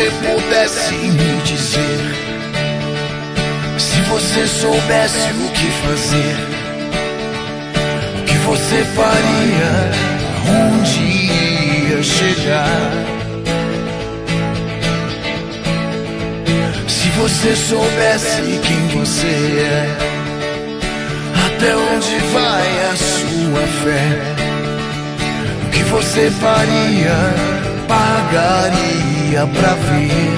você pudesse me dizer, se você soubesse o que fazer, o que você faria, aonde ia chegar. Se você soubesse quem você é, até onde vai a sua fé, o que você faria, pagaria pra ver.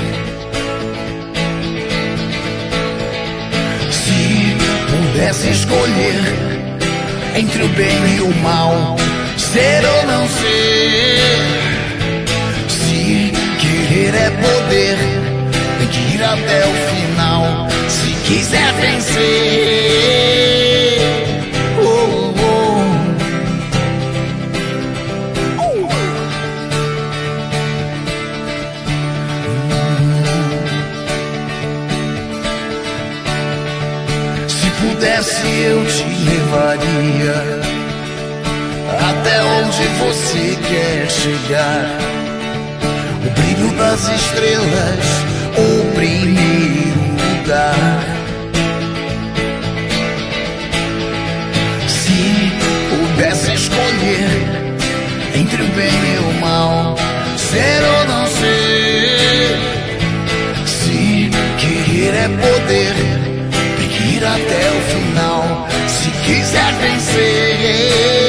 Se pudesse escolher entre o bem e o mal, ser ou não ser, se querer é poder, tem que ir até o final, se quiser vencer. Se pudesse eu te levaria até onde você quer chegar, o brilho das estrelas, o primeiro lugar. Se pudesse escolher entre o bem e o mal, ser ou não ser, se querer é poder, tem que ir até o final, se quiser vencer.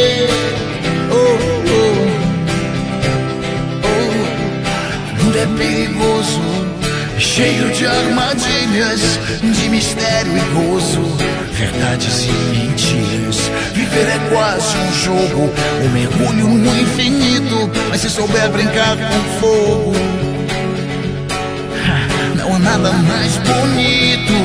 O mundo é perigoso, cheio de armadilhas, de mistério e gozo, verdades e mentiras. Viver é quase um jogo, um mergulho no infinito, mas se souber brincar com fogo, não há nada mais bonito.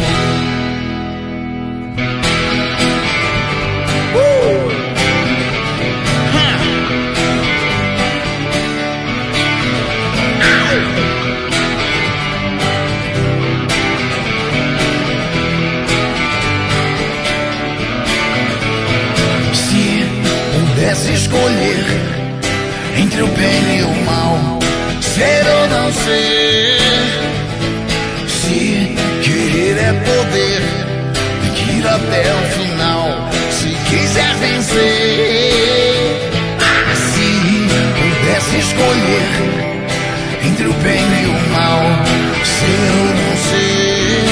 Se escolher entre o bem e o mal, ser ou não ser, se querer é poder, tem que ir até o final, se quiser vencer. Se pudesse escolher entre o bem e o mal, ser ou não ser,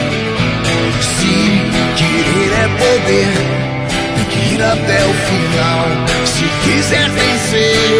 se querer é poder, ir até o final, se quiser vencer.